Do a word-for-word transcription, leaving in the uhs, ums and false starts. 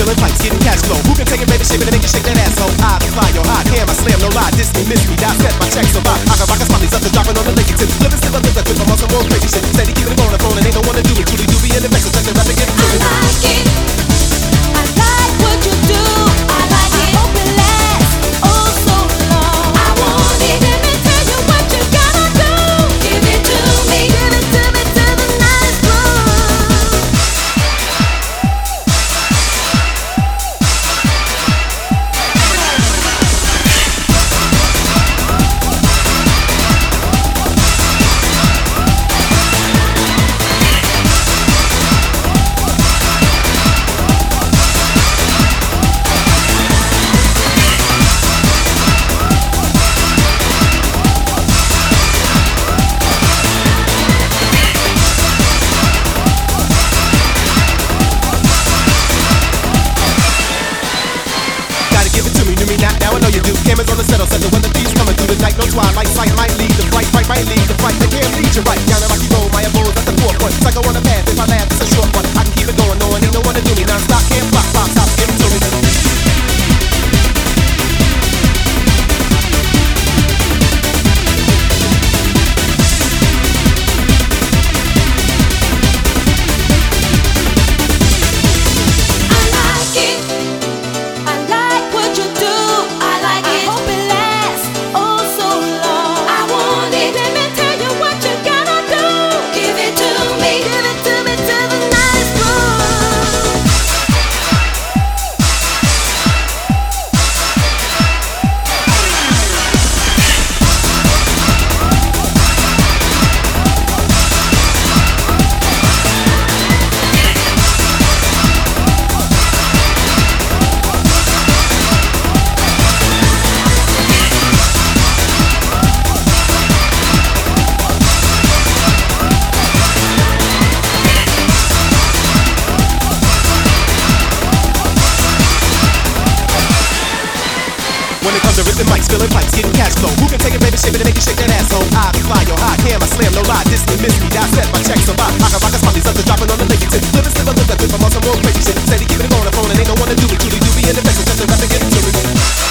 spilling pipes, getting cash flow. Who can take it, baby, shape it and make you shake that asshole? I defy your hot ham, I slam, no lie. Diss me, miss me, dissect my checks so I can rock a smiley's up to dropping on the lady tips. Living still a little grip, I'm on some more crazy shit. Steady keeping it on the phone and ain't no one to do it. Truly do be in the vex, so check the rap and get it to it. I like it. I like what you do. I like it. I hope it lasts oh so long. I want it. Let me tell you what you gotta do. Give it to me. Give it to me till the night's through. Now I know you do. Cameras on the settle, set the weather thieves coming through the night. No twilight sight might lead the fright, fright might lead the fight. They can't lead you right. Down the rocky road, my abode's at the forefront. Psycho on the path, if I laugh, it's a short one. I can keep it going, no one ain't no one to do me. Non-stop, can't flop, flop, stop, give it to me. When it comes to ripping mics, spilling pipes, getting cash flow. Who can take it, baby, shape it and make you shake that asshole? I defy your hot ham, I slam, no lie. Diss me, miss me, dissect my checks so I I can rock a smiley's up to dropping on the lady tip. Living still a little grip, I'm on some more crazy shit. Steady keeping it on the phone and ain't no one to do it. Truly do be in the vex, so just the rap and get it to me.